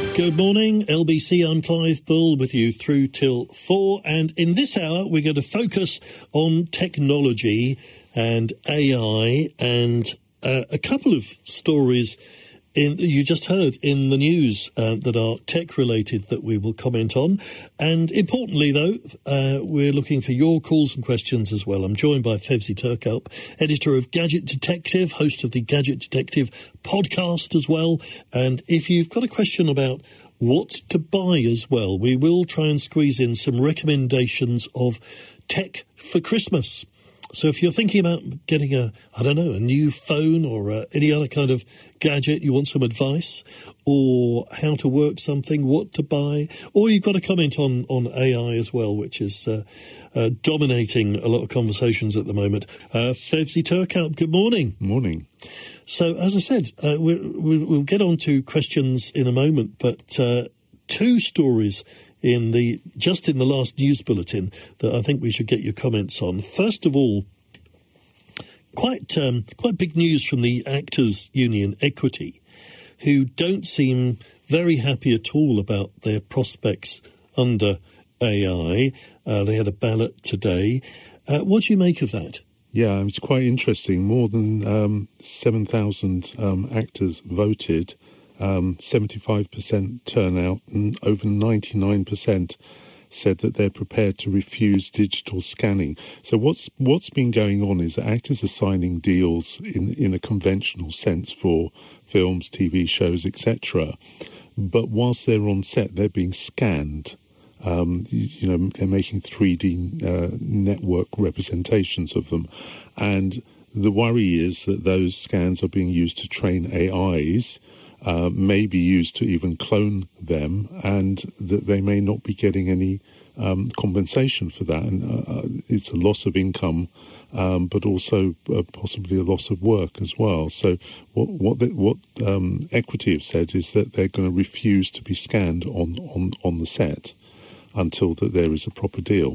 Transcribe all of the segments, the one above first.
Good morning, LBC. I'm Clive Bull with you through till 4. And in this hour, we're going to focus on technology and AI and a couple of stories you just heard in the news that are tech-related that we will comment on. And importantly, though, we're looking for your calls and questions as well. I'm joined by Fevzi Turkalp, editor of Gadget Detective, host of the Gadget Detective podcast as well. And if you've got a question about what to buy as well, we will try and squeeze in some recommendations of tech for Christmas. So if you're thinking about getting a new phone or any other kind of gadget, you want some advice or how to work something, what to buy, or you've got a comment on AI as well, which is dominating a lot of conversations at the moment. Fevzi Turkalp, good morning. Morning. So, as I said, we'll get on to questions in a moment, but two stories in the last news bulletin that I think we should get your comments on. First of all, quite big news from the Actors Union Equity, who don't seem very happy at all about their prospects under AI. They had a ballot today. What do you make of that? Yeah, it's quite interesting. More than 7,000 actors voted. 75% turnout, and over 99% said that they're prepared to refuse digital scanning. So what's been going on is that actors are signing deals in a conventional sense for films, TV shows, etc. But whilst they're on set, they're being scanned. They're making 3D network representations of them, and the worry is that those scans are being used to train AIs. May be used to even clone them, and that they may not be getting any compensation for that. And it's a loss of income, but also possibly a loss of work as well. So what Equity have said is that they're going to refuse to be scanned on the set until that there is a proper deal.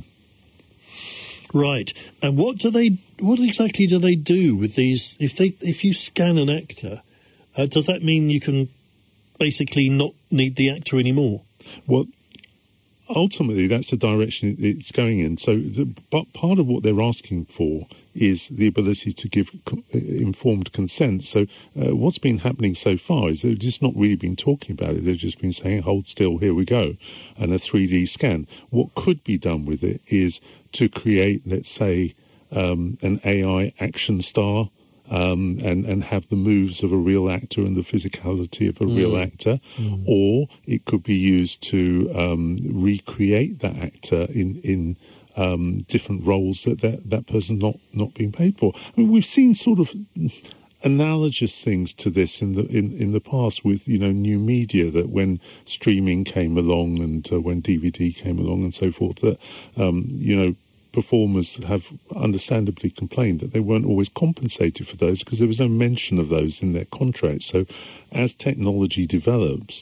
Right. And what exactly do they do with these? If you scan an actor, does that mean you can basically not need the actor anymore? Well, ultimately, that's the direction it's going in. So, but part of what they're asking for is the ability to give informed consent. So, what's been happening so far is they've just not really been talking about it. They've just been saying, hold still, here we go, and a 3D scan. What could be done with it is to create, let's say, an AI action star, and have the moves of a real actor and the physicality of a real actor, or it could be used to recreate that actor in different roles that person not being paid for. I mean, we've seen sort of analogous things to this in the past with new media, that when streaming came along and when DVD came along and so forth, that performers have understandably complained that they weren't always compensated for those because there was no mention of those in their contract. So as technology develops,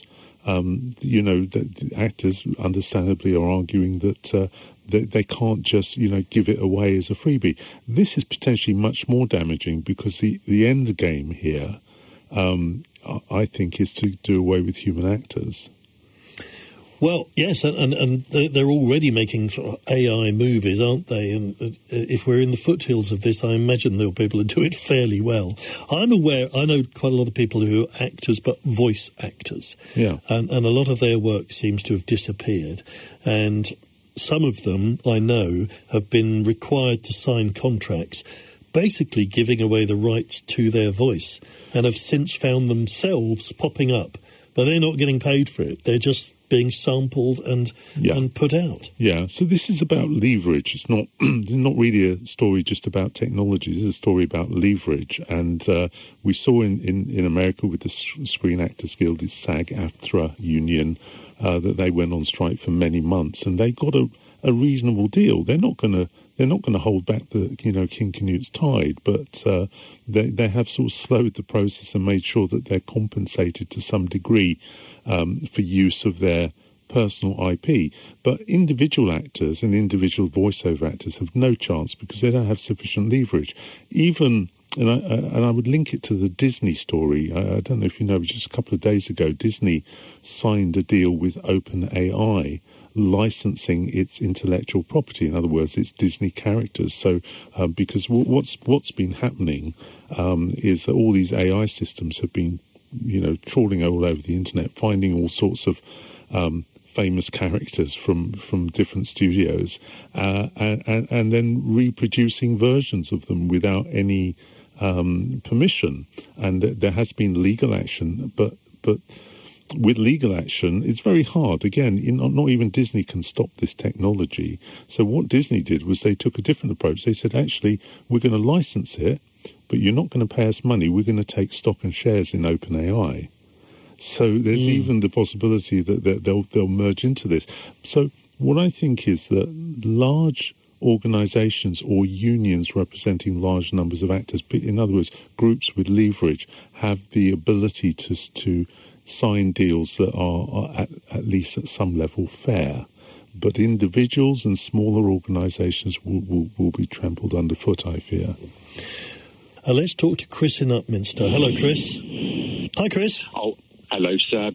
the actors understandably are arguing that they can't just, give it away as a freebie. This is potentially much more damaging because the end game here, I think, is to do away with human actors. Well, yes, and they're already making sort of AI movies, aren't they? And if we're in the foothills of this, I imagine there will be people who do it fairly well. I know quite a lot of people who are actors, but voice actors. Yeah. And a lot of their work seems to have disappeared. And some of them, I know, have been required to sign contracts basically giving away the rights to their voice, and have since found themselves popping up. But they're not getting paid for it. They're just being sampled and put out. Yeah, so this is about leverage. It's not really a story just about technology. This is a story about leverage. And we saw in America with the Screen Actors Guild, the SAG-AFTRA union, that they went on strike for many months, and they got a reasonable deal. They're not going to hold back the King Canute's tide, but they have sort of slowed the process and made sure that they're compensated to some degree for use of their personal IP. But individual actors and individual voiceover actors have no chance because they don't have sufficient leverage. Even and I would link it to the Disney story. I don't know if you know, just a couple of days ago, Disney signed a deal with OpenAI, licensing its intellectual property. In other words, its Disney characters. So, because what's been happening is that all these AI systems have been, trawling all over the internet, finding all sorts of famous characters from different studios, and then reproducing versions of them without any permission. And there has been legal action, but with legal action, it's very hard. Again, not even Disney can stop this technology. So what Disney did was they took a different approach. They said, actually, we're going to license it, but you're not going to pay us money. We're going to take stock and shares in OpenAI. So there's even the possibility that they'll merge into this. So what I think is that large organizations or unions representing large numbers of actors, in other words, groups with leverage, have the ability to sign deals that are at least at some level fair. But individuals and smaller organisations will be trampled underfoot, I fear. Let's talk to Chris in Upminster. Hello, Chris. Hi, Chris. Oh, hello, sir.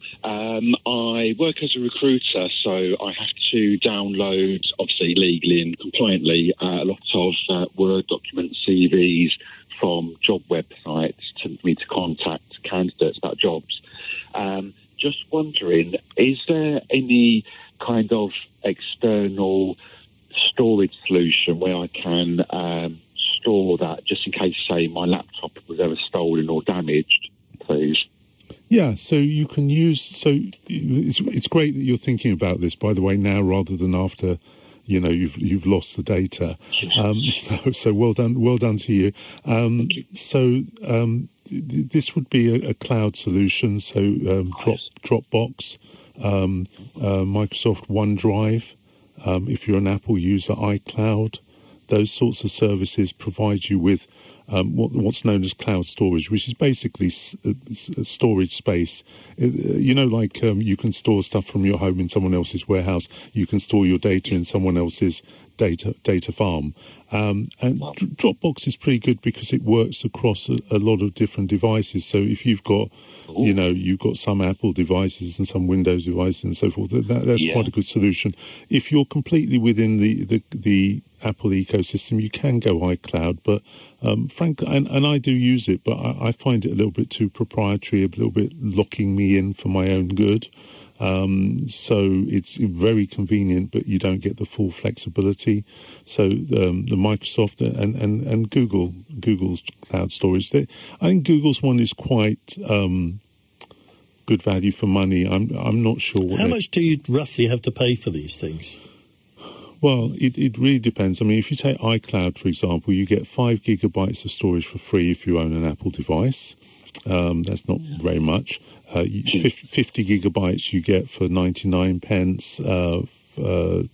I work as a recruiter, so I have to download, obviously legally and compliantly, a lot of Word document CVs from job websites to me to contact candidates about jobs. Just wondering, is there any kind of external storage solution where I can store that just in case, say, my laptop was ever stolen or damaged, please? Yeah, so you can use. So it's great that you're thinking about this, by the way, now rather than after, you've lost the data. So well done to you. So this would be a cloud solution. So Dropbox, Microsoft OneDrive. If you're an Apple user, iCloud. Those sorts of services provide you with what's known as cloud storage, which is basically storage space. You can store stuff from your home in someone else's warehouse. You can store your data in someone else's data farm. And Dropbox is pretty good because it works across a lot of different devices. So if you've got, you've got some Apple devices and some Windows devices and so forth, that's quite a good solution. If you're completely within the Apple ecosystem, you can go iCloud, but frankly, and I do use it, but I find it a little bit too proprietary, a little bit locking me in for my own good. So it's very convenient, but you don't get the full flexibility. So the Microsoft and Google's cloud storage, I think Google's one is quite good value for money. I'm not sure. How much do you roughly have to pay for these things? Well, it really depends. I mean, if you take iCloud, for example, you get 5 gigabytes of storage for free if you own an Apple device. That's not very much. 50 gigabytes you get for 99 pence. 200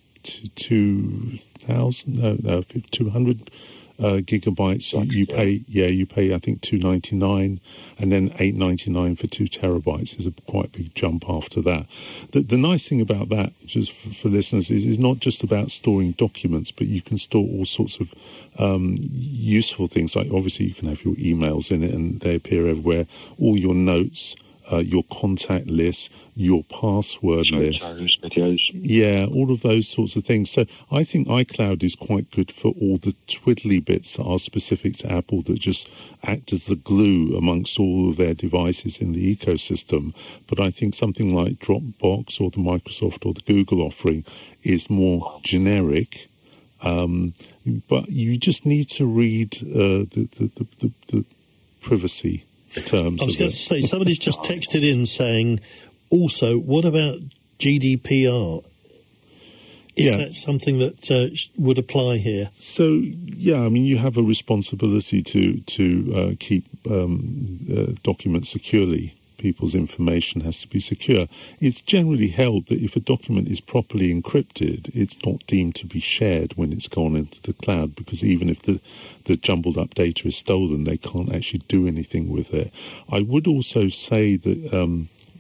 gigabytes you pay I think $2.99, and then $8.99 for 2 terabytes is a quite big jump after that. The nice thing about that, just for listeners, is not just about storing documents, but you can store all sorts of useful things. Like obviously you can have your emails in it and they appear everywhere, all your notes, your contact list, your password list. Videos. Yeah, all of those sorts of things. So I think iCloud is quite good for all the twiddly bits that are specific to Apple that just act as the glue amongst all of their devices in the ecosystem. But I think something like Dropbox or the Microsoft or the Google offering is more generic. But you just need to read the privacy terms. I was going to say, somebody's just texted in saying, also, what about GDPR? Is that something that would apply here? So, I mean, you have a responsibility to keep documents securely. People's information has to be secure. It's generally held that if a document is properly encrypted, it's not deemed to be shared when it's gone into the cloud, because even if the jumbled up data is stolen, they can't actually do anything with it. I would also say that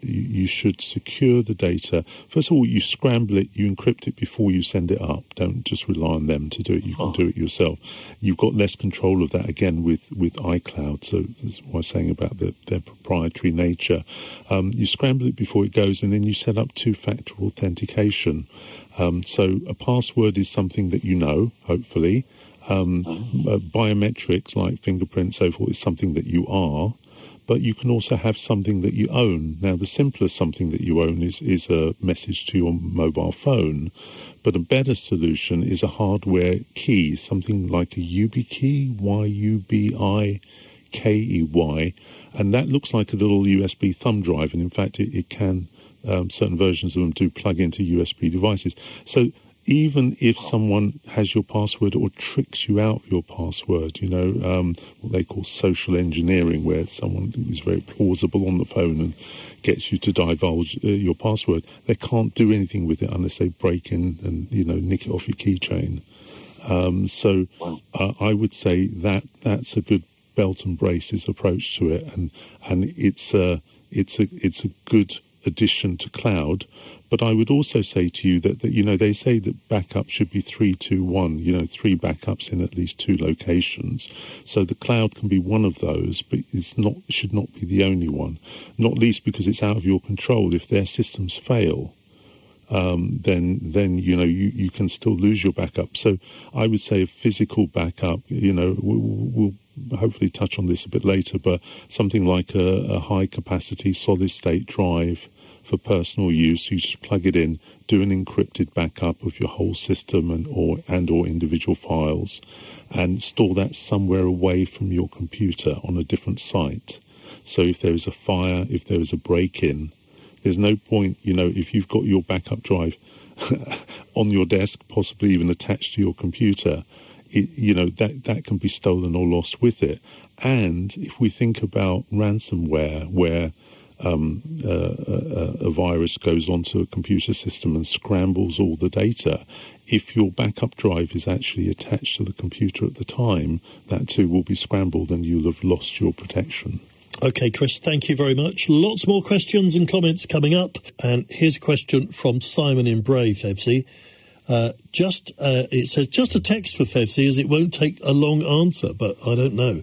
you should secure the data. First of all, you scramble it, you encrypt it before you send it up. Don't just rely on them to do it. You can do it yourself. You've got less control of that, again, with iCloud. So that's what I was saying about their proprietary nature. You scramble it before it goes, and then you set up two-factor authentication. So a password is something that you know, hopefully. Biometrics like fingerprints, so forth, is something that you are. But you can also have something that you own. Now, the simplest something that you own is a message to your mobile phone. But a better solution is a hardware key, something like a YubiKey, YubiKey, and that looks like a little USB thumb drive. And in fact, it can, certain versions of them do plug into USB devices. So even if someone has your password or tricks you out of your password, what they call social engineering, where someone is very plausible on the phone and gets you to divulge your password, they can't do anything with it unless they break in and, nick it off your keychain. I would say that's a good belt and braces approach to it, and it's a good addition to cloud. But I would also say to you that they say that backup should be 3-2-1, 3 backups in at least 2 locations. So the cloud can be one of those, but should not be the only one, not least because it's out of your control. If their systems fail, then you can still lose your backup. So I would say a physical backup, we'll hopefully touch on this a bit later, but something like a high capacity solid state drive for personal use. You just plug it in, do an encrypted backup of your whole system and or individual files, and store that somewhere away from your computer on a different site. So if there is a fire, if there is a break-in, there's no point, if you've got your backup drive on your desk, possibly even attached to your computer, that can be stolen or lost with it. And if we think about ransomware, where a virus goes onto a computer system and scrambles all the data, if your backup drive is actually attached to the computer at the time, that too will be scrambled and you'll have lost your protection. Okay, Chris, thank you very much. Lots more questions and comments coming up. And here's a question from Simon in Bray, Fevzi. It says, just a text for Fevzi, as it won't take a long answer, but I don't know.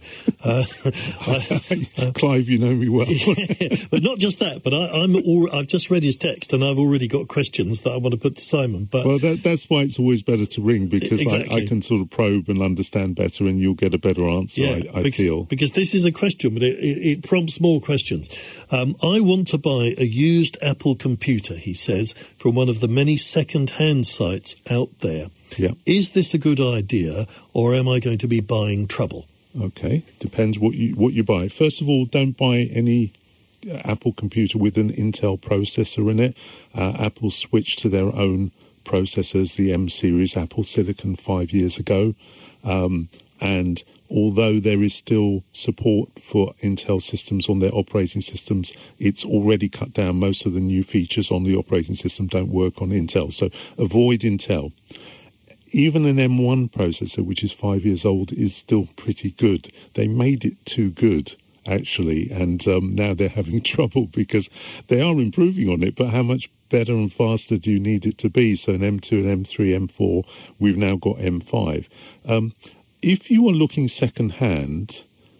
Clive, you know me well. But not just that, but I've just read his text and I've already got questions that I want to put to Simon. But well, that's why it's always better to ring, because exactly. I can sort of probe and understand better, and you'll get a better answer, I feel. Because this is a question, but it prompts more questions. I want to buy a used Apple computer, he says, from one of the many second-hand sites out there. Yeah. Is this a good idea, or am I going to be buying trouble? Okay, depends what you buy. First of all, don't buy any Apple computer with an Intel processor in it. Apple switched to their own processors, the M series Apple Silicon 5 years ago, and although there is still support for Intel systems on their operating systems, it's already cut down. Most of the new features on the operating system don't work on Intel, so avoid Intel. Even an M1 processor, which is 5 years old, is still pretty good. They made it too good, actually, and now they're having trouble because they are improving on it, but how much better and faster do you need it to be? So an M2, an M3, M4, we've now got M5. If you are looking second-hand,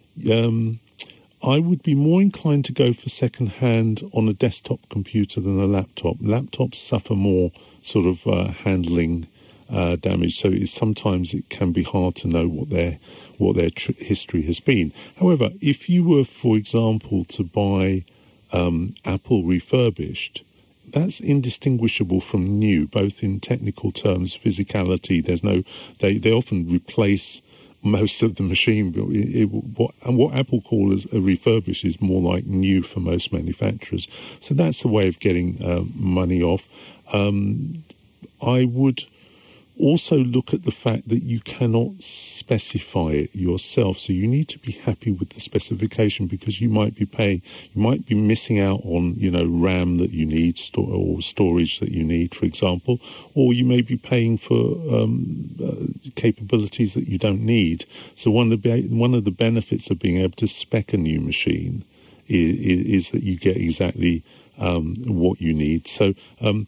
I would be more inclined to go for second-hand on a desktop computer than a laptop. Laptops suffer more sort of handling damage, so sometimes it can be hard to know what their history has been. However, if you were, for example, to buy Apple refurbished, that's indistinguishable from new, both in technical terms, physicality. They often replace most of the machine. What Apple call as a refurbished is more like new for most manufacturers. So that's a way of getting money off. I would also look at the fact that you cannot specify it yourself, so you need to be happy with the specification, because you might be missing out on RAM that you need, or storage that you need, for example, or you may be paying for capabilities that you don't need. So one of the benefits of being able to spec a new machine is that you get exactly what you need. So then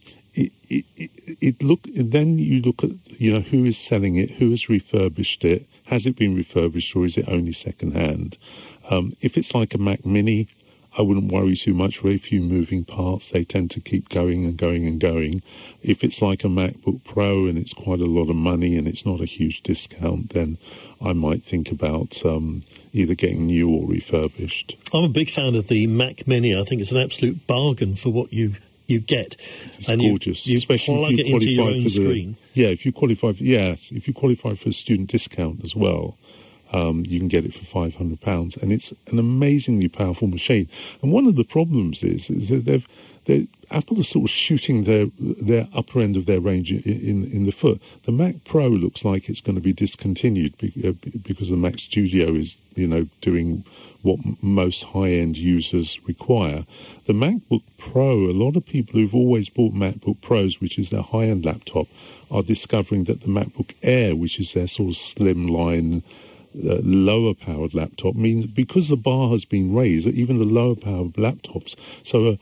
you look at, who is selling it, who has refurbished it, has it been refurbished, or is it only second hand? If it's like a Mac Mini, I wouldn't worry too much. Very few moving parts. They tend to keep going and going and going. If it's like a MacBook Pro and it's quite a lot of money and it's not a huge discount, then I might think about either getting new or refurbished. I'm a big fan of the Mac Mini. I think it's an absolute bargain for what you get. It's gorgeous. You especially plug if you it into your qualify own for screen. if you qualify for a student discount as well. You can get it for £500, and it's an amazingly powerful machine. And one of the problems is that Apple is sort of shooting their upper end of their range in the foot. The Mac Pro looks like it's going to be discontinued because the Mac Studio is, doing what most high-end users require. The MacBook Pro, a lot of people who've always bought MacBook Pros, which is their high-end laptop, are discovering that the MacBook Air, which is their sort of slimline, lower powered laptop, means because the bar has been raised, that even the lower powered laptops, so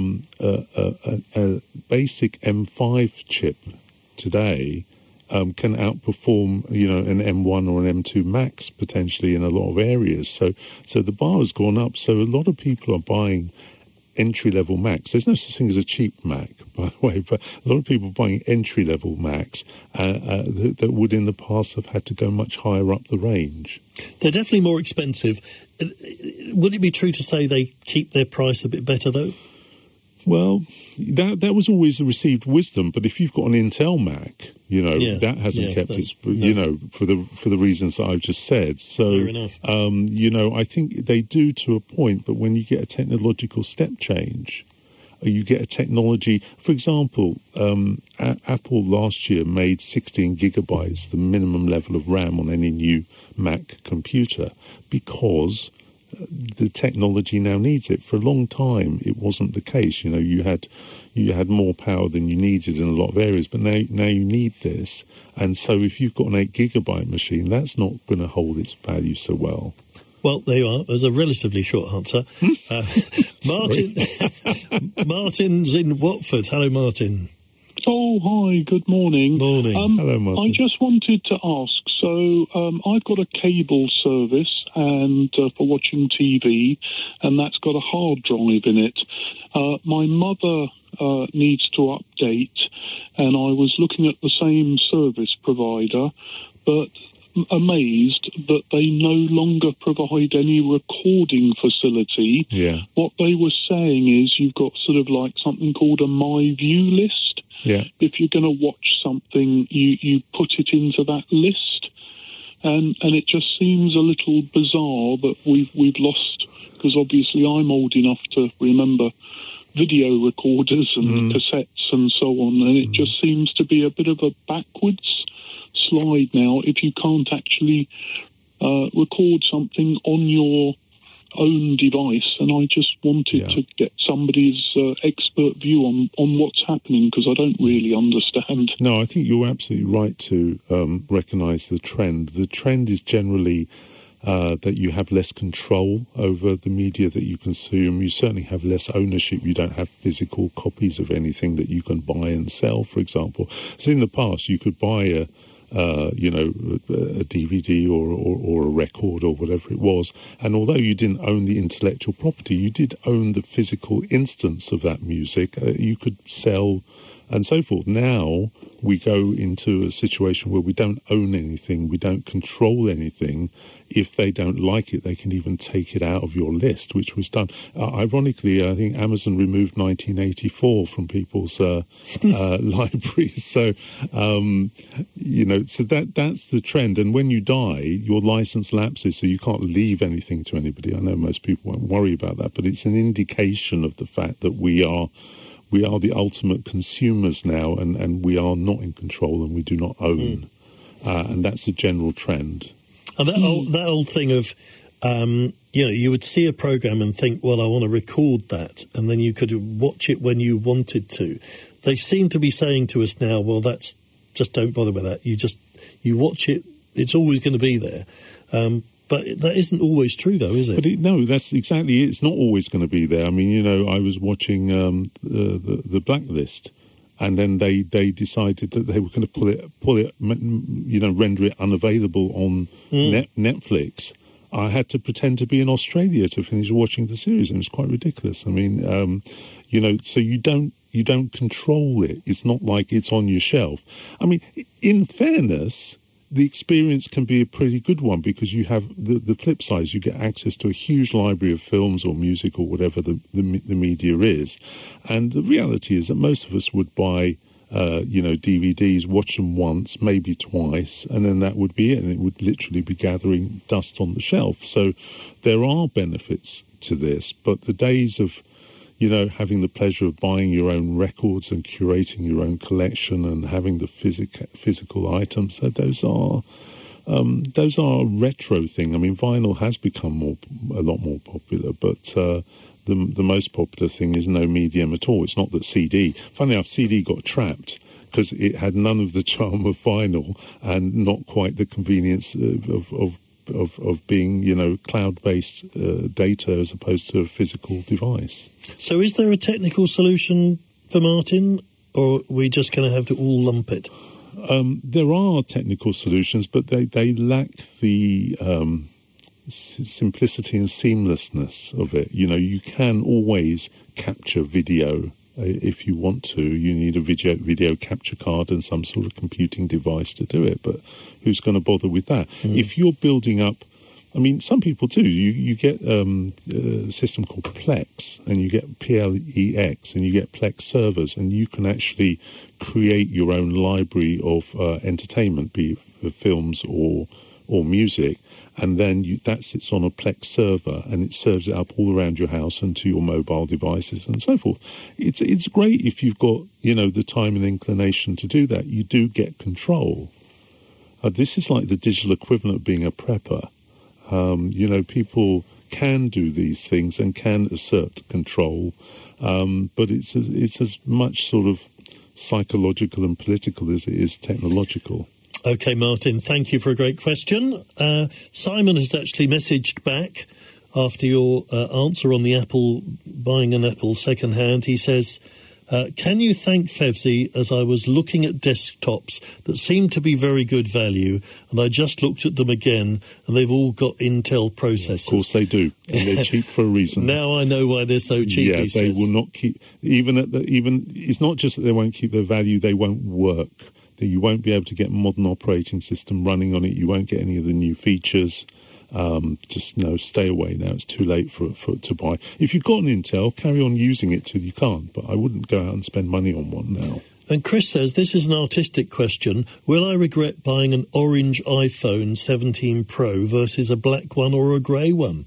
a basic M5 chip today can outperform an M1 or an M2 Max potentially in a lot of areas. So the bar has gone up. So a lot of people are buying entry-level Macs. There's no such thing as a cheap Mac, by the way, but a lot of people buying entry-level Macs that would in the past have had to go much higher up the range. They're definitely more expensive. Would it be true to say they keep their price a bit better, though? Well, that was always the received wisdom, but if you've got an Intel Mac, that hasn't kept its, for the reasons that I've just said. So, fair enough. I think they do to a point, but when you get a technological step change, you get a technology, for example, Apple last year made 16 gigabytes the minimum level of RAM on any new Mac computer because the technology now needs it. For a long time, it wasn't the case. You had more power than you needed in a lot of areas, but now you need this. And so if you've got an 8 gigabyte machine, that's not going to hold its value so well. Well, there you are. There's a relatively short answer. Martin's in Watford. Hello, Martin. Oh, hi, good morning. Morning. Hello, Martin. I just wanted to ask, so I've got a cable service and for watching TV, and that's got a hard drive in it. My mother needs to update, and I was looking at the same service provider, but amazed that they no longer provide any recording facility. Yeah. What they were saying is you've got sort of like something called a My View list. Yeah. If you're going to watch something, you put it into that list, and it just seems a little bizarre that we've lost, because obviously I'm old enough to remember video recorders and cassettes and so on, and it just seems to be a bit of a backwards slide now if you can't actually record something on your own device. And I just wanted to get somebody's expert view on what's happening, because I don't really understand. No, I think you're absolutely right to recognise the trend. The trend is generally that you have less control over the media that you consume. You certainly have less ownership. You don't have physical copies of anything that you can buy and sell, for example. So in the past, you could buy a DVD or a record or whatever it was. And although you didn't own the intellectual property, you did own the physical instance of that music. You could sell and so forth. Now we go into a situation where we don't own anything, we don't control anything. If they don't like it, they can even take it out of your list, which was done. Ironically, I think Amazon removed 1984 from people's libraries. So, so that's the trend. And when you die, your license lapses, so you can't leave anything to anybody. I know most people won't worry about that, but it's an indication of the fact that we are the ultimate consumers now, and we are not in control, and we do not own. And that's a general trend. And that old thing of, you would see a program and think, well, I want to record that, and then you could watch it when you wanted to. They seem to be saying to us now, well, just don't bother with that. You watch it; it's always going to be there. But But that isn't always true, though, is it? But no, that's exactly it. It's not always going to be there. I mean, I was watching the Blacklist, and then they decided that they were going to pull it, render it unavailable on Netflix. I had to pretend to be in Australia to finish watching the series, and it was quite ridiculous. I mean, so you don't control it. It's not like it's on your shelf. I mean, in fairness, the experience can be a pretty good one because you have the flip side. You get access to a huge library of films or music or whatever the media is. And the reality is that most of us would buy DVDs, watch them once, maybe twice, and then that would be it, and it would literally be gathering dust on the shelf. So there are benefits to this, but the days of having the pleasure of buying your own records and curating your own collection and having the physical items, those are a retro thing. I mean, vinyl has become a lot more popular, but the most popular thing is no medium at all. It's not that CD. Funny enough, CD got trapped because it had none of the charm of vinyl and not quite the convenience of being, cloud-based data as opposed to a physical device. So is there a technical solution for Martin, or are we just going to have to all lump it? There are technical solutions, but they lack the simplicity and seamlessness of it. You can always capture video if you want to. You need a video capture card and some sort of computing device to do it, but who's going to bother with that? If you're building up, I mean, some people do. You get a system called Plex, and you get PLEX, and you get Plex servers, and you can actually create your own library of entertainment, be it films or music, and then that sits on a Plex server, and it serves it up all around your house and to your mobile devices and so forth. It's great if you've got the time and inclination to do that. You do get control. This is like the digital equivalent of being a prepper. People can do these things and can assert control, but it's as much sort of psychological and political as it is technological. Okay, Martin, thank you for a great question. Simon has actually messaged back after your answer on the buying an Apple second-hand. He says, can you thank Fevzi, as I was looking at desktops that seem to be very good value, and I just looked at them again, and they've all got Intel processors. Of course they do, and they're cheap for a reason. Now I know why they're so cheap. Yeah, they will not keep, it's not just that they won't keep their value, they won't work. That you won't be able to get a modern operating system running on it. You won't get any of the new features. Stay away now. It's too late for to buy. If you've got an Intel, carry on using it till you can't. But I wouldn't go out and spend money on one now. And Chris says, this is an artistic question. Will I regret buying an orange iPhone 17 Pro versus a black one or a grey one?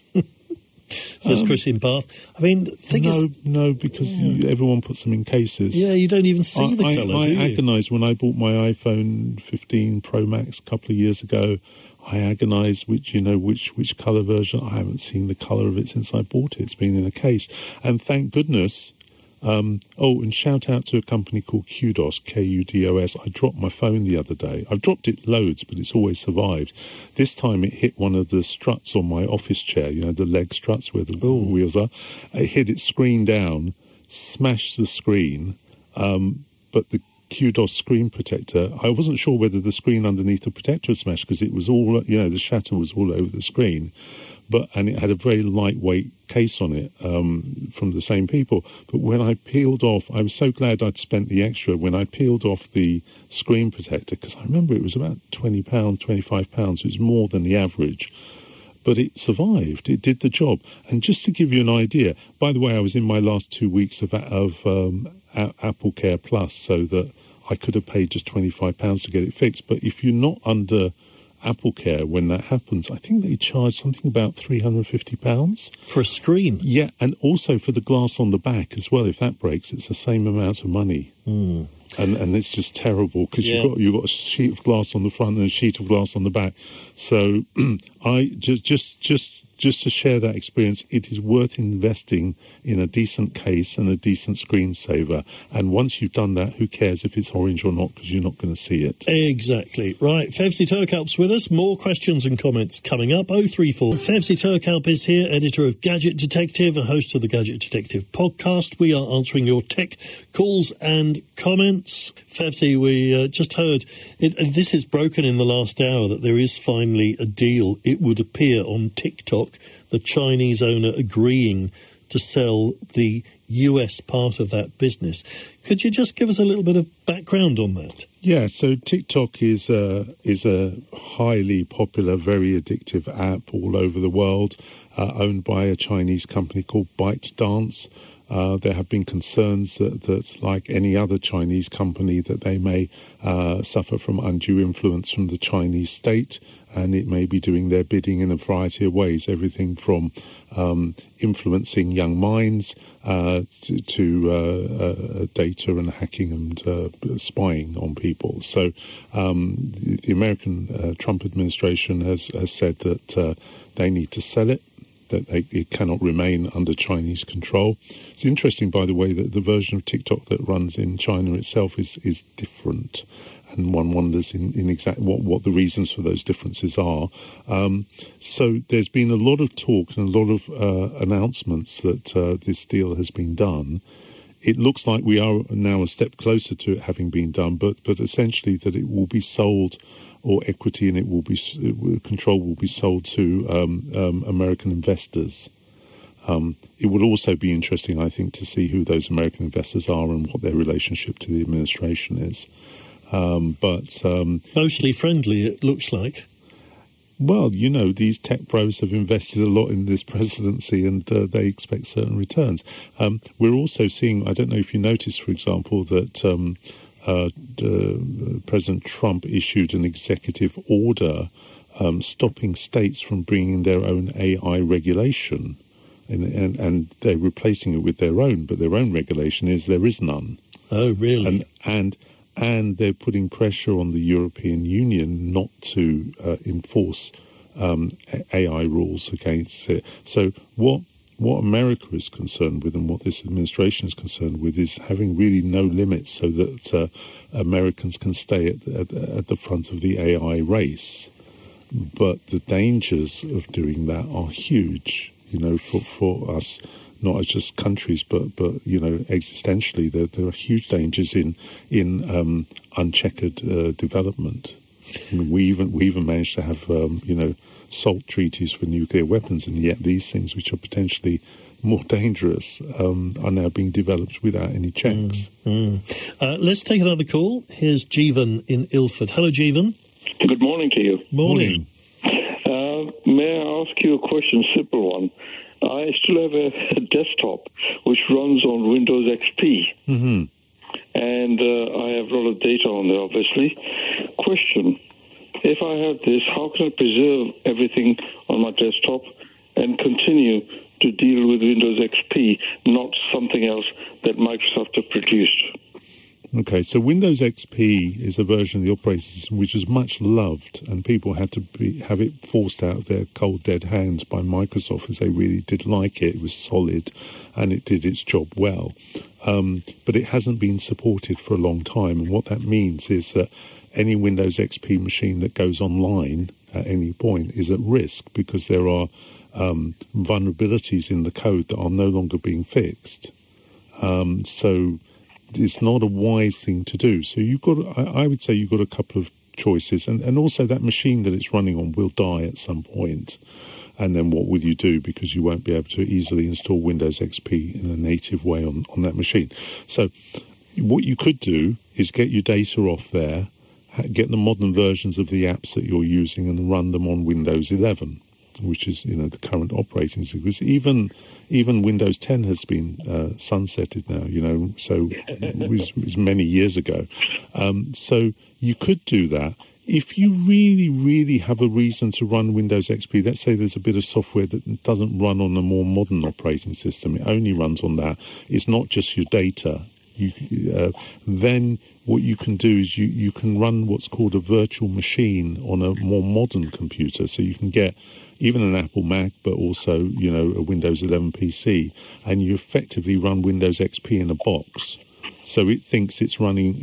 Says Chris in Bath. I mean, no, because everyone puts them in cases. Yeah, you don't even see the colour, do you? I agonised when I bought my iPhone 15 Pro Max a couple of years ago. I agonised which colour version. I haven't seen the colour of it since I bought it. It's been in a case. And thank goodness. And shout out to a company called Kudos, Kudos. I dropped my phone the other day. I've dropped it loads, but it's always survived. This time it hit one of the struts on my office chair, the leg struts where the wheels are. It hit its screen down, smashed the screen, but the Kudos screen protector, I wasn't sure whether the screen underneath the protector was smashed because it was all, the shatter was all over the screen. And it had a very lightweight case on it from the same people. But when I peeled off, I was so glad I'd spent the extra when I peeled off the screen protector, because I remember it was about £20, £25. It was more than the average. But it survived. It did the job. And just to give you an idea, by the way, I was in my last 2 weeks of Apple Care Plus, so that I could have paid just £25 to get it fixed. But if you're not under Apple Care, when that happens, I think they charge something about £350 for a screen. Yeah, and also for the glass on the back as well. If that breaks, it's the same amount of money. And it's just terrible because you've got a sheet of glass on the front and a sheet of glass on the back. So I just just to share that experience, it is worth investing in a decent case and a decent screensaver. And once you've done that, who cares if it's orange or not, because you're not going to see it. Exactly. Right, Fevzi Turkalp's with us. More questions and comments coming up. 034. Fevzi Turkalp is here, editor of Gadget Detective and host of the Gadget Detective podcast. We are answering your tech calls and comments. Fevzi, we just heard, and this is broken in the last hour, that there is finally a deal, it would appear, on TikTok, the Chinese owner agreeing to sell the US part of that business. Could you just give us a little bit of background on that? Yeah, so TikTok is a highly popular, very addictive app all over the world, owned by a Chinese company called ByteDance. There have been concerns that, like any other Chinese company, that they may suffer from undue influence from the Chinese state, and it may be doing their bidding in a variety of ways, everything from influencing young minds to data and hacking and spying on people. So the American Trump administration has said that they need to sell it, that it cannot remain under Chinese control. It's interesting, by the way, that the version of TikTok that runs in China itself is different, and one wonders in exactly what the reasons for those differences are. So there's been a lot of talk and a lot of announcements that this deal has been done. It looks like we are now a step closer to it having been done, but essentially that it will be sold, or equity in it will be, control will be sold to American investors. It would also be interesting, I think, to see who those American investors are and what their relationship to the administration is. Mostly friendly, it looks like. Well, you know, these tech pros have invested a lot in this presidency, and they expect certain returns. We're also seeing, I don't know if you noticed, for example, that President Trump issued an executive order stopping states from bringing their own AI regulation, and they're replacing it with their own, but their own regulation is there is none. Oh, really? And they're putting pressure on the European Union not to enforce AI rules against it. So what America is concerned with, and what this administration is concerned with, is having really no limits, so that Americans can stay at the front of the AI race. But the dangers of doing that are huge, you know, for us, not as just countries, but you know, existentially, there are huge dangers in uncheckered development. I mean, we even managed to have SALT treaties for nuclear weapons, and yet these things, which are potentially more dangerous, are now being developed without any checks. Let's take another call. Here's Jeevan in Ilford. Hello, Jeevan. Good morning to you. Morning. May I ask you a question, simple one? I still have a desktop which runs on Windows XP. Mm-hmm. And I have a lot of data on there, obviously. Question, if I have this, how can I preserve everything on my desktop and continue to deal with Windows XP, not something else that Microsoft have produced? Okay, so Windows XP is a version of the operating system which is much loved, and people had to have it forced out of their cold, dead hands by Microsoft, as they really did like it. It was solid, and it did its job well. But it hasn't been supported for a long time, and what that means is that any Windows XP machine that goes online at any point is at risk, because there are vulnerabilities in the code that are no longer being fixed. So it's not a wise thing to do. So I would say you've got a couple of choices, and also that machine that it's running on will die at some point. And then what will you do? Because you won't be able to easily install Windows XP in a native way on that machine. So what you could do is get your data off there, get the modern versions of the apps that you're using, and run them on Windows 11, which is, you know, the current operating system. Because even Windows 10 has been sunsetted now, you know, so it was many years ago. So you could do that. If you really, really have a reason to run Windows XP, let's say there's a bit of software that doesn't run on a more modern operating system, it only runs on that. It's not just your data. then what you can do is you can run what's called a virtual machine on a more modern computer. So you can get even an Apple Mac, but also, a Windows 11 PC, and you effectively run Windows XP in a box. So it thinks it's running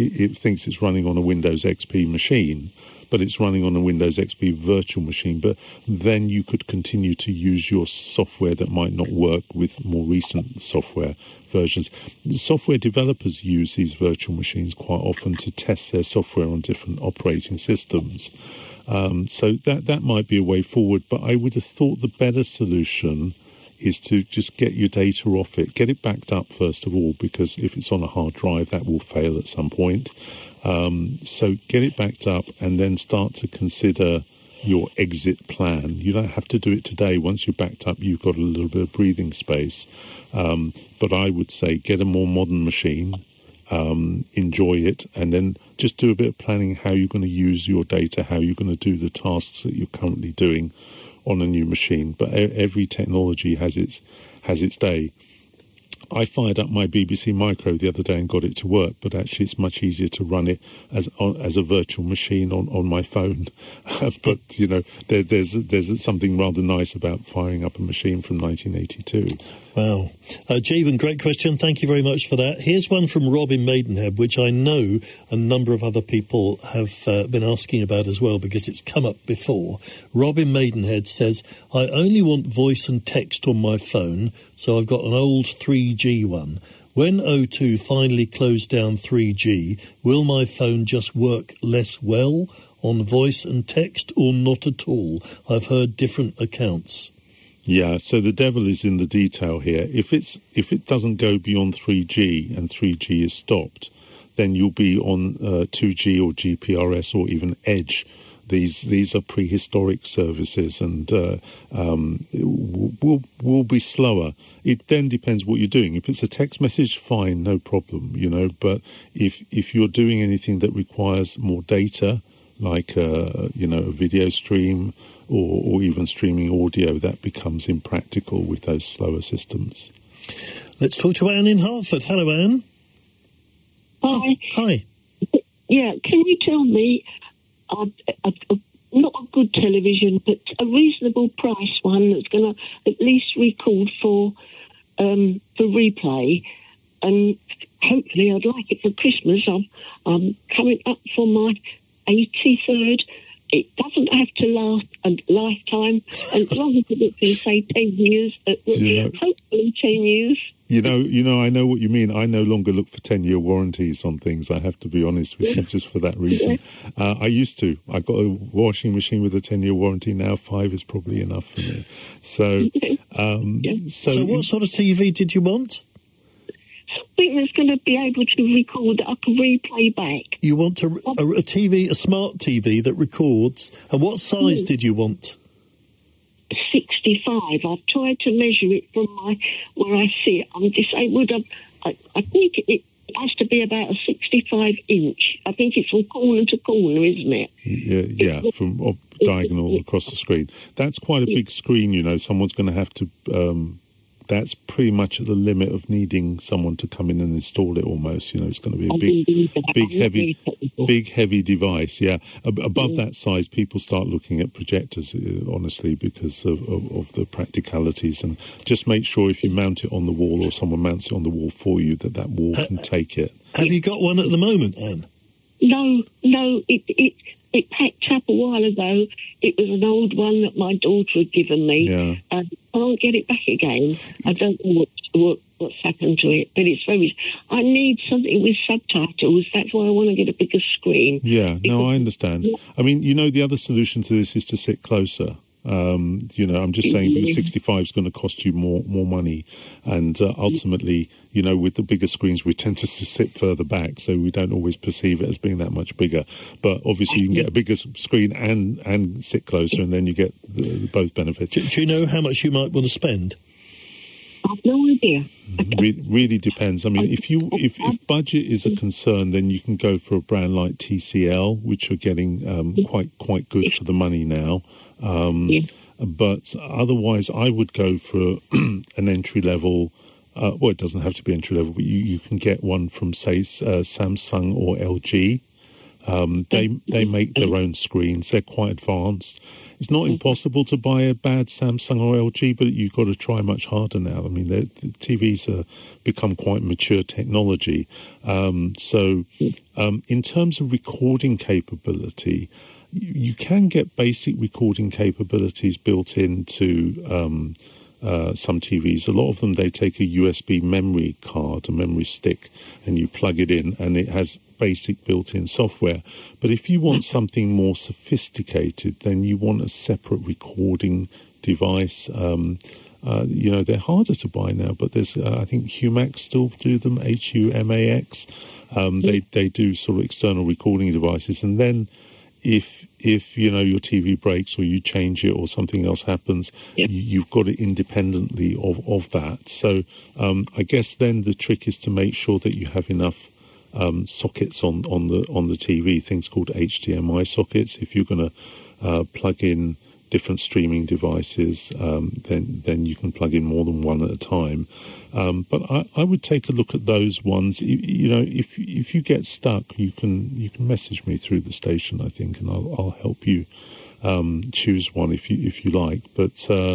on a Windows XP machine, but it's running on a Windows XP virtual machine. But then you could continue to use your software that might not work with more recent software versions. Software developers use these virtual machines quite often to test their software on different operating systems. So that might be a way forward. But I would have thought the better solution is to just get your data off it, get it backed up first of all, because if it's on a hard drive, that will fail at some point. So get it backed up and then start to consider your exit plan. You don't have to do it today. Once you're backed up, you've got a little bit of breathing space. But I would say get a more modern machine, enjoy it, and then just do a bit of planning how you're going to use your data, how you're going to do the tasks that you're currently doing on a new machine. But every technology has its day. I fired up my BBC Micro the other day and got it to work, but actually it's much easier to run it as a virtual machine on my phone. But there's something rather nice about firing up a machine from 1982. Wow. Jeevan, great question. Thank you very much for that. Here's one from Rob in Maidenhead, which I know a number of other people have been asking about as well, because it's come up before. Rob in Maidenhead says, I only want voice and text on my phone, so I've got an old 3G one. When O2 finally closed down 3G, will my phone just work less well on voice and text, or not at all? I've heard different accounts. Yeah, so the devil is in the detail here. If it doesn't go beyond 3G and 3G is stopped, then you'll be on 2G or GPRS or even Edge. These are prehistoric services and will be slower. It then depends what you're doing. If it's a text message, fine, no problem, But if you're doing anything that requires more data, like a video stream or even streaming audio, that becomes impractical with those slower systems. Let's talk to Anne in Hertford. Hello, Anne. Hi. Hi. Yeah, can you tell me, not a good television, but a reasonable price one that's going to at least record for replay, and hopefully I'd like it for Christmas. I'm coming up for my 83rd. It doesn't have to last a lifetime, and as long as it can say 10 years, hopefully 10 years. I know what you mean. I no longer look for 10-year warranties on things. I have to be honest with you, just for that reason. I used to. I got a washing machine with a 10-year warranty. Now 5 is probably enough for me. So what sort of TV did you want? Something that's going to be able to record that I can replay back. You want a smart TV that records. And what size did you want? 65. I've tried to measure it from where I sit. I'm disabled. I think it has to be about a 65 inch. I think it's from corner to corner, isn't it? Yeah, from diagonal across the screen. That's quite a big screen, Someone's going to have to... that's pretty much at the limit of needing someone to come in and install it almost. It's going to be a big, heavy device. Yeah. Above that size, people start looking at projectors, honestly, because of the practicalities. And just make sure if you mount it on the wall or someone mounts it on the wall for you, that wall can take it. Have you got one at the moment, Anne? No, it packed up a while ago. It was an old one that my daughter had given me. Yeah. I can't get it back again. I don't know what's happened to it, but it's very... I need something with subtitles. That's why I want to get a bigger screen. Yeah, I understand. I mean, the other solution to this is to sit closer. I'm just saying, because 65 is going to cost you more money, and ultimately, with the bigger screens, we tend to sit further back, so we don't always perceive it as being that much bigger. But obviously, you can get a bigger screen and sit closer, and then you get both benefits. Do you know how much you might want to spend? I've no idea. Really depends. I mean, if budget is a concern, then you can go for a brand like TCL, which are getting quite good for the money now. But otherwise, I would go for an entry level Well, it doesn't have to be entry level, but you can get one from, say, Samsung or LG. They make their own screens. They're quite advanced. It's not impossible to buy a bad Samsung or LG, but you've got to try much harder now. I mean, the TVs have become quite mature technology. So in terms of recording capability, you can get basic recording capabilities built into some TVs. A lot of them, they take a USB memory card, a memory stick, and you plug it in, and it has basic built-in software. But if you want something more sophisticated, then you want a separate recording device. They're harder to buy now, but there's, I think Humax still do them, HUMAX. They do sort of external recording devices, and then if your TV breaks or you change it or something else happens, you've got it independently of that. So I guess then the trick is to make sure that you have enough sockets on the TV, things called HDMI sockets. If you're going to plug in different streaming devices, then you can plug in more than one at a time. But I would take a look at those ones. If you get stuck, you can message me through the station, I think, and I'll help you choose one if you like. But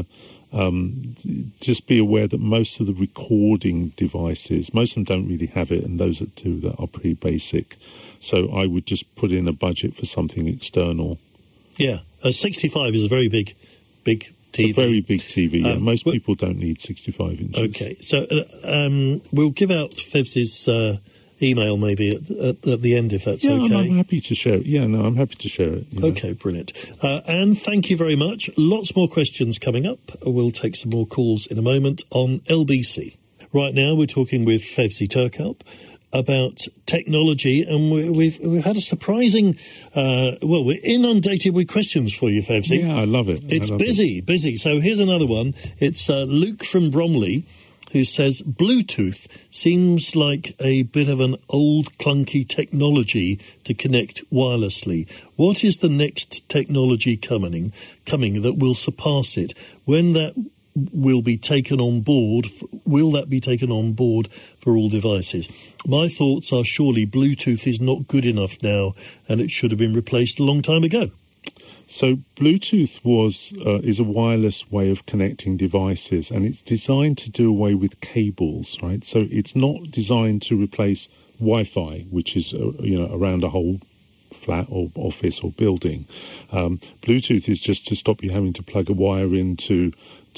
just be aware that most of the recording devices, most of them don't really have it, and those that do that are pretty basic. So I would just put in a budget for something external. Yeah, 65 is a very big TV. It's a very big TV, yeah. Most people don't need 65 inches. Okay, so we'll give out Fevs's email maybe at the end, if that's okay. Yeah, I'm happy to share it. Yeah, no, I'm happy to share it. Okay, brilliant. And thank you very much. Lots more questions coming up. We'll take some more calls in a moment on LBC. Right now, we're talking with Fevzi Turkalp about technology, and we've had a surprising, we're inundated with questions for you, Fevzi. Yeah, I love it. It's busy. So here's another one. It's Luke from Bromley, who says, Bluetooth seems like a bit of an old clunky technology to connect wirelessly. What is the next technology coming that will surpass it? When that will be taken on board, will that be taken on board for all devices? My thoughts are surely Bluetooth is not good enough now, and it should have been replaced a long time ago. So Bluetooth is a wireless way of connecting devices, and it's designed to do away with cables, right? So it's not designed to replace Wi-Fi, which is around a whole flat or office or building. Bluetooth is just to stop you having to plug a wire in to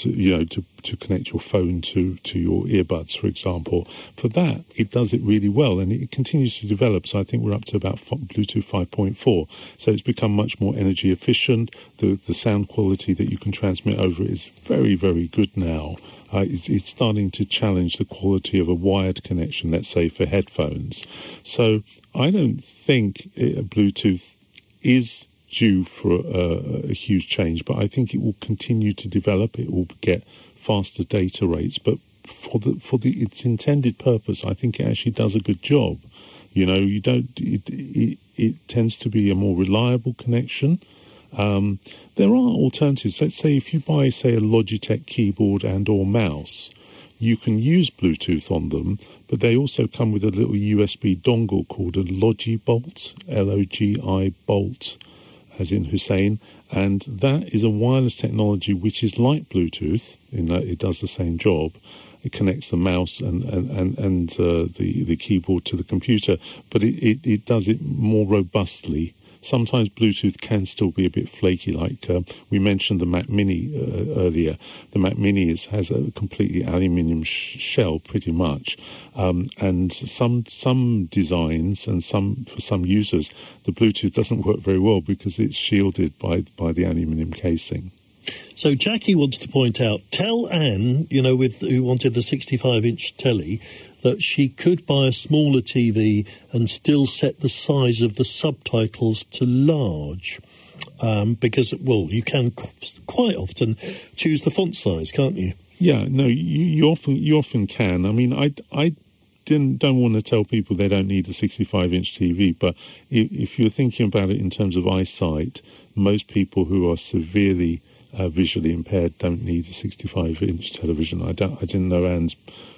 connect your phone to your earbuds, for example. For that, it does it really well, and it continues to develop. So I think we're up to about Bluetooth 5.4. So it's become much more energy efficient. The sound quality that you can transmit over it is very, very good now. It's starting to challenge the quality of a wired connection, let's say, for headphones. So I don't think Bluetooth is due for a huge change, but I think it will continue to develop. It will get faster data rates, but for its intended purpose, I think it actually does a good job. It tends to be a more reliable connection. There are alternatives. Let's say if you buy, say, a Logitech keyboard and or mouse, you can use Bluetooth on them, but they also come with a little USB dongle called a Logibolt, L-O-G-I Bolt, as in Hussein, and that is a wireless technology which is like Bluetooth in that it does the same job. It connects the mouse and the keyboard to the computer, but it does it more robustly. Sometimes Bluetooth can still be a bit flaky, like we mentioned the Mac Mini earlier. The Mac Mini has a completely aluminium shell, pretty much, and some designs and for some users, the Bluetooth doesn't work very well because it's shielded by the aluminium casing. So Jackie wants to point out, tell Anne, who wanted the 65-inch telly, that she could buy a smaller TV and still set the size of the subtitles to large. Because, you can quite often choose the font size, can't you? Yeah, no, you often can. I mean, I don't want to tell people they don't need a 65-inch TV, but if you're thinking about it in terms of eyesight, most people who are severely visually impaired don't need a 65-inch television. I didn't know Anne's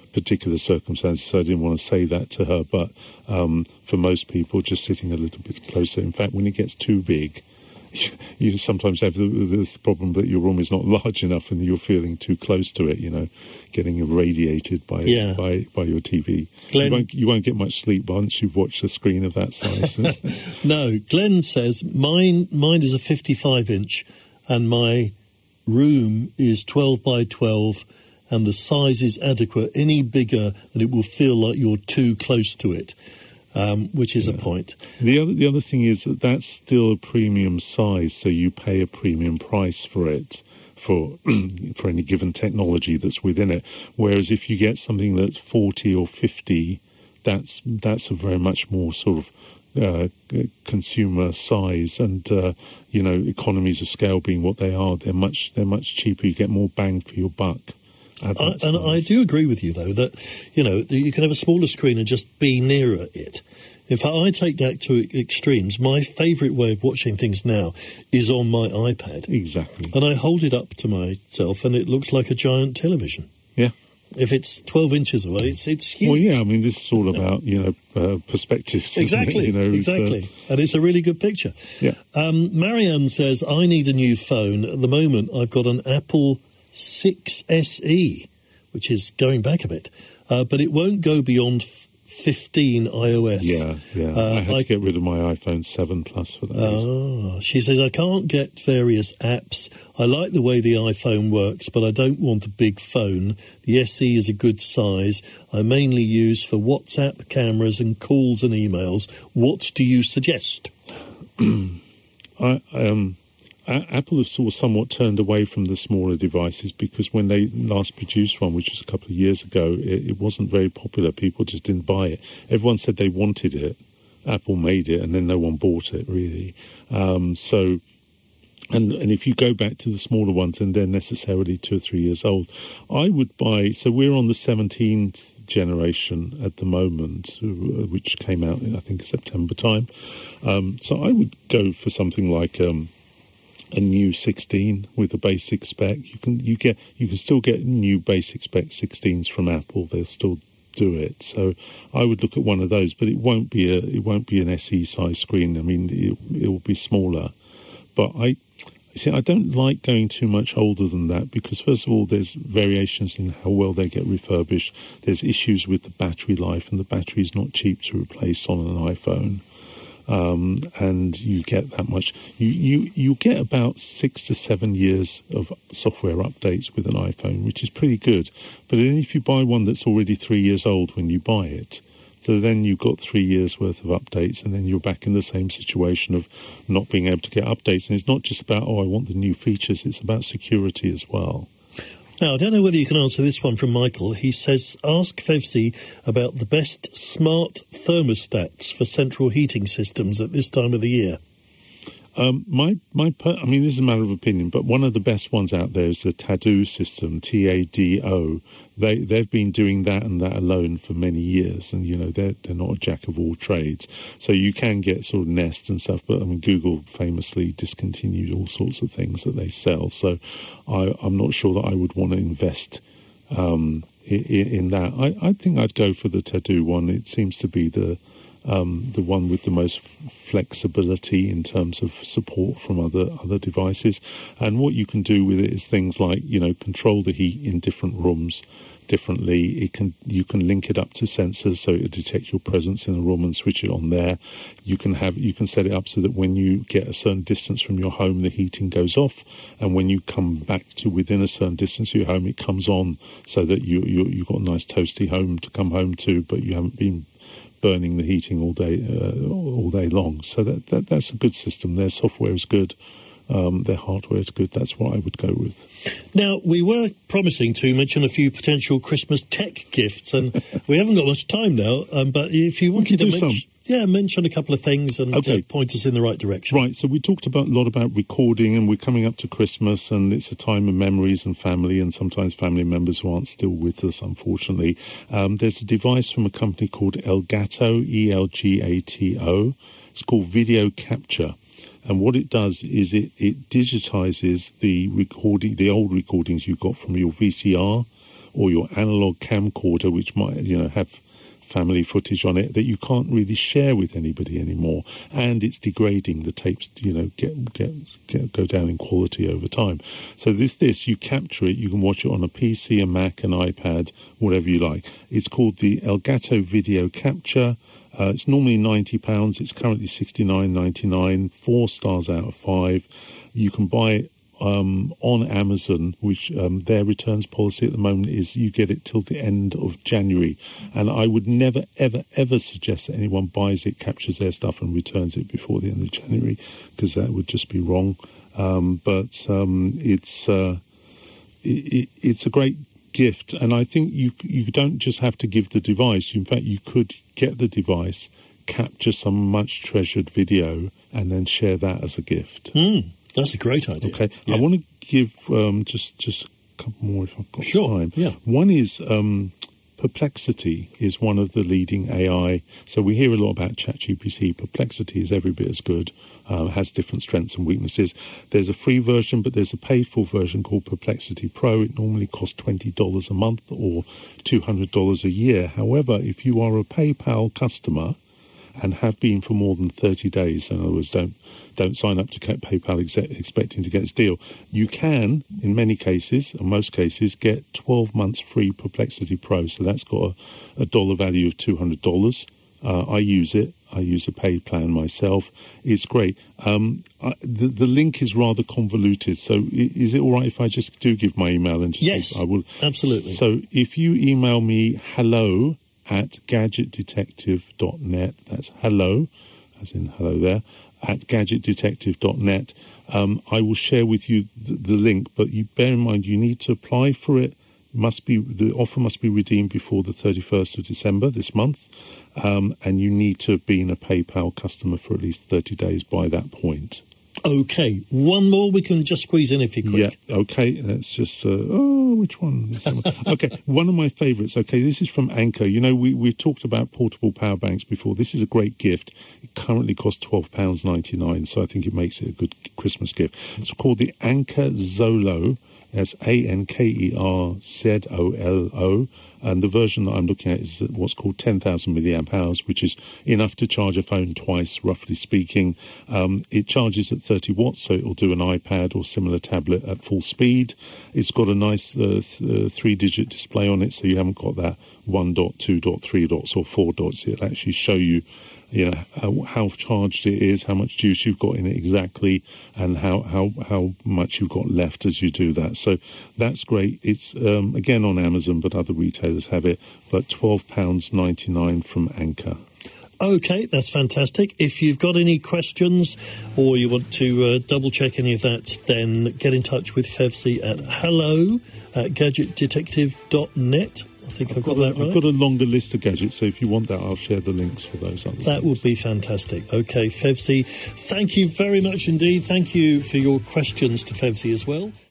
particular circumstances, so I didn't want to say that to her. But for most people, just sitting a little bit closer. In fact, when it gets too big, you sometimes have this problem that your room is not large enough and you're feeling too close to it, getting irradiated by your TV. Glenn, you won't get much sleep once you've watched a screen of that size. No, Glenn says, mine is a 55-inch and my room is 12 by 12 and the size is adequate. Any bigger and it will feel like you're too close to it. Which is a point. The other thing is that that's still a premium size, so you pay a premium price for it, for any given technology that's within it. Whereas if you get something that's 40 or 50, that's a very much more sort of consumer size, and economies of scale being what they are, they're much cheaper. You get more bang for your buck. And I do agree with you, though, that, you can have a smaller screen and just be nearer it. In fact, I take that to extremes. My favourite way of watching things now is on my iPad. Exactly. And I hold it up to myself and it looks like a giant television. Yeah. If it's 12 inches away, it's huge. Well, yeah, I mean, this is all about, perspectives. Exactly, exactly. And it's a really good picture. Yeah. Marianne says, I need a new phone. At the moment, I've got an Apple 6 SE, which is going back a bit, but it won't go beyond 15 iOS. Yeah. I had to get rid of my iPhone 7 Plus for that reason. She says, I can't get various apps. I like the way the iPhone works, but I don't want a big phone. The SE is a good size. I mainly use for WhatsApp, cameras and calls and emails. What do you suggest? Apple have sort of somewhat turned away from the smaller devices because when they last produced one, which was a couple of years ago, it wasn't very popular. People just didn't buy it. Everyone said they wanted it. Apple made it, and then no one bought it, really. And if you go back to the smaller ones, and they're necessarily 2 or 3 years old, I would buy. So we're on the 17th generation at the moment, which came out in, I think, September time. So I would go for something like a new 16 with a basic spec. You can still get new basic spec 16s from Apple. They'll still do it. So I would look at one of those, but it won't be an SE size screen. I mean, it will be smaller. But I don't like going too much older than that because, first of all, there's variations in how well they get refurbished. There's issues with the battery life, and the battery is not cheap to replace on an iPhone. And you get that much. You get about 6 to 7 years of software updates with an iPhone, which is pretty good. But then if you buy one that's already 3 years old when you buy it, so then you've got 3 years worth of updates, and then you're back in the same situation of not being able to get updates. And it's not just about, I want the new features. It's about security as well. Now, I don't know whether you can answer this one from Michael. He says, ask Fevzi about the best smart thermostats for central heating systems at this time of the year. I mean, this is a matter of opinion, but one of the best ones out there is the Tado system, Tado. They've been doing that and that alone for many years, and they're not a jack of all trades. So you can get sort of Nest and stuff, but I mean, Google famously discontinued all sorts of things that they sell. So I'm not sure that I would want to invest in that. I think I'd go for the Tado one. It seems to be the one with the most flexibility in terms of support from other devices. And what you can do with it is things like, control the heat in different rooms differently. You can link it up to sensors so it detects your presence in a room and switch it on there. You can set it up so that when you get a certain distance from your home, the heating goes off, and when you come back to within a certain distance of your home, it comes on, so that you've got a nice toasty home to come home to, but you haven't been burning the heating all day long. So that's a good system. Their software is good. Their hardware is good. That's what I would go with. Now, we were promising to mention a few potential Christmas tech gifts, and we haven't got much time now, but if you wanted to mention a couple of things and point us in the right direction. Right, so we talked a lot about recording, and we're coming up to Christmas, and it's a time of memories and family, and sometimes family members who aren't still with us, unfortunately. There's a device from a company called Elgato, Elgato. It's called Video Capture. And what it does is it digitizes the old recordings you got from your VCR or your analog camcorder, which might, have family footage on it that you can't really share with anybody anymore, and it's degrading. The tapes, go down in quality over time. So this you capture it, you can watch it on a PC, a Mac, an iPad, whatever you like. It's called the Elgato Video Capture. It's normally £90. It's currently $69.99. 4 stars out of 5. You can buy it on Amazon, which their returns policy at the moment is you get it till the end of January. And I would never, ever, ever suggest that anyone buys it, captures their stuff and returns it before the end of January, because that would just be wrong. But it's a great gift, and I think you don't just have to give the device. In fact, you could get the device, capture some much treasured video, and then share that as a gift. That's a great idea. Okay, yeah. I want to give just a couple more if I've got time. Yeah. One is Perplexity is one of the leading AI. So we hear a lot about ChatGPT. Perplexity is every bit as good, has different strengths and weaknesses. There's a free version, but there's a paid-for version called Perplexity Pro. It normally costs $20 a month or $200 a year. However, if you are a PayPal customer and have been for more than 30 days, in other words, don't sign up to PayPal expecting to get this deal, you can, in many cases, or most cases, get 12 months free Perplexity Pro. So that's got a dollar value of $200. I use it. I use a paid plan myself. It's great. The link is rather convoluted. So is it all right if I just do give my email? And just yes, I will. Absolutely. So if you email me hello@gadgetdetective.net, that's hello, as in hello there, at gadgetdetective.net. I will share with you the link, but you bear in mind you need to apply for it. The offer must be redeemed before the 31st of December this month, and you need to have been a PayPal customer for at least 30 days by that point. Okay, one more we can just squeeze in if you could. Yeah, okay, let's just, which one? Okay, one of my favourites, okay, this is from Anker. We talked about portable power banks before. This is a great gift. It currently costs £12.99, so I think it makes it a good Christmas gift. It's called the Anker Zolo. That's ANKERZOLO, and the version that I'm looking at is what's called 10,000 milliamp hours, which is enough to charge a phone twice, roughly speaking. It charges at 30 watts, so it will do an iPad or similar tablet at full speed. It's got a nice 3-digit display on it, so you haven't got that 1 dot, 2 dot, 3 dots or 4 dots. It'll actually show you how charged it is, how much juice you've got in it exactly, and how much you've got left as you do that. So that's great. It's again on Amazon, but other retailers have it. But £12.99 from Anker. Okay, that's fantastic. If you've got any questions or you want to double check any of that, then get in touch with Fevzi at hello@gadgetdetective.net. I think I've got that right. I've got a longer list of gadgets, so if you want that, I'll share the links for those others. That would be fantastic. Okay, Fevzi, thank you very much indeed. Thank you for your questions to Fevzi as well.